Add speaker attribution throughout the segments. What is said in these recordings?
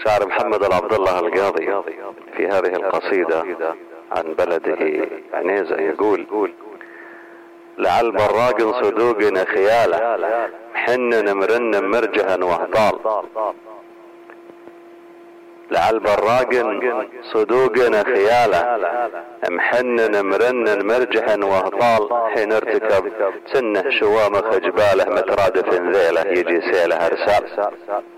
Speaker 1: شاعر محمد العبد الله القاضي في هذه القصيدة عن بلده عنيزة يقول: لعل براق صدوقنا خياله محنن مرنن مرجها وهطال. لعل براق صدوقنا خياله محنن مرنن مرجها وهطال. حين ارتكب سنه شوامخ جباله مترادف ذيله يجي سيله ارسال.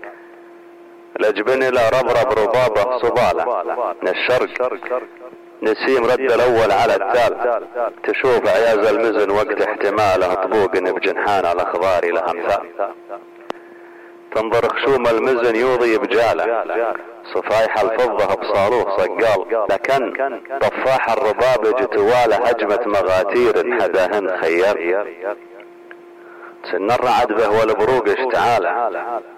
Speaker 1: لجبن الى ربرب ربابه صباله من الشرق نسيم رد الاول على التال. تشوف عياز المزن وقت احتماله طبوق بجنحان الاخضار لها امثال. تنظر خشوم المزن يوضي بجاله صفايح الفضه بصاروخ صقال. لكن طفاح الربابج تواله هجمة مغاتير حداهن خيال. سن الرعد به والبروق اشتعاله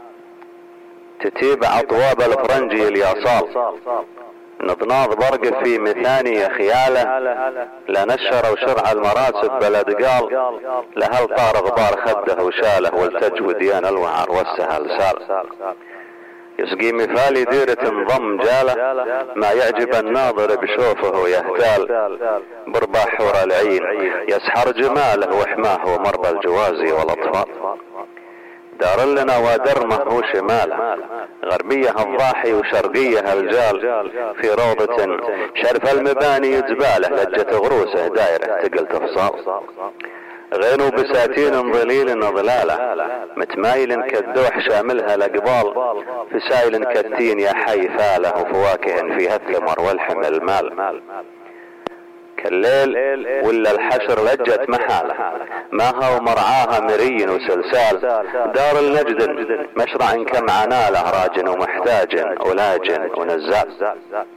Speaker 1: تتيبع اطواب الفرنجي الياصال. نضناض برق في مثانية خياله لا نشر وشرع المراسب بلد قال. لهل طار غبار خده وشاله والتج وديان الوعر والسهل سال. يسقي مثالي ديرة انضم جاله ما يعجب الناظر بشوفه يهتال. برباح حور العين يسحر جماله وحماه ومربى الجوازي والاطفال. دار لنا ودرمه وشماله غربية الضاحي وشرقية الجال. في روضة شرف المباني جباله لجة غروسه دايرة تقل تفصال. غينوا بساتين ظليل ظلاله متمايل كالدوح شاملها الاقبال. في سايل كالتين يا حي فاله وفواكه فيها الثمر والحم المال. كالليل ولا الحشر لجت محاله ماها ومرعاها مري وسلسال. دار النجد مشرع كم عناله راج ومحتاج ولاج ونزال.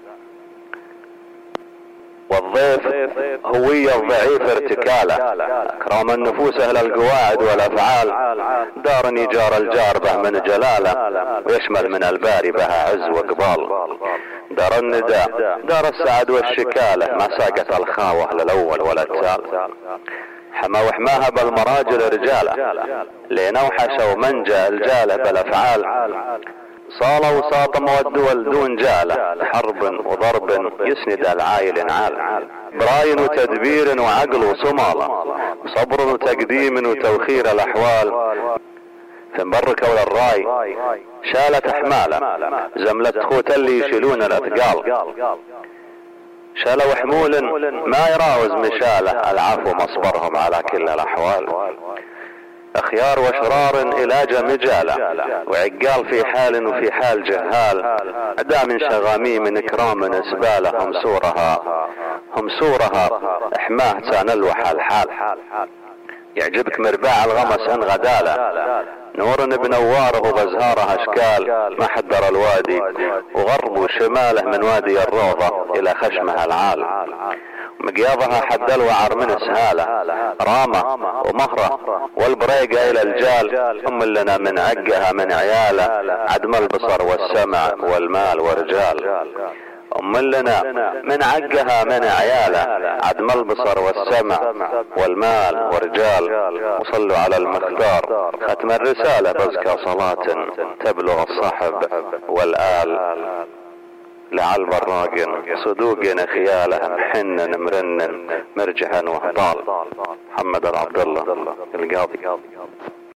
Speaker 1: والضيف هوية الضعيف ارتكاله اكرام النفوس اهل القواعد والافعال. دار يجار الجار به من جلاله ويشمل من الباري بها عز وقبال. دار النداء دار السعد والشكاله ما ساقت الخاوه للاول ولا التال. حما وحماها بالمراجل رجاله لينوحش ومنجى الجاله بالافعال. صالة وساطم والدول دون جاله حرب وضرب يسند العايل عال. براين وتدبير وعقل وصمالة وصبر وتقديم وتوخير الاحوال. تنبرك ولا الراي شالت احماله زملة خوت اللي يشيلون الاثقال. شالوا حمول ما يراوز مشاله العفو مصبرهم على كل الاحوال. اخيار واشرار علاج مجاله وعقال في حال وفي حال جهال. ادا من شغاميم اكرام اسباله هم سورها احماه تنلوح الحال. يعجبك مرباع الغمس ان غداله نور بنواره وبزهاره اشكال. ما حدر الوادي وغرب وشماله من وادي الروضه الى خشمها العال. مقياضها حد الوعر من سهاله رامه ومهره والبريقه الى الجال. ام لنا من عقها من عياله عدم البصر والسمع والمال ورجال. ام لنا من عقها من عياله عدم البصر والسمع والمال ورجال. وصلوا على المختار ختم الرساله بزكى صلاه تبلغ الصحب والآل. لعل براق صدوقنا خياله محنن مرنن مرجها وهطال. محمد العبد الله القاضي.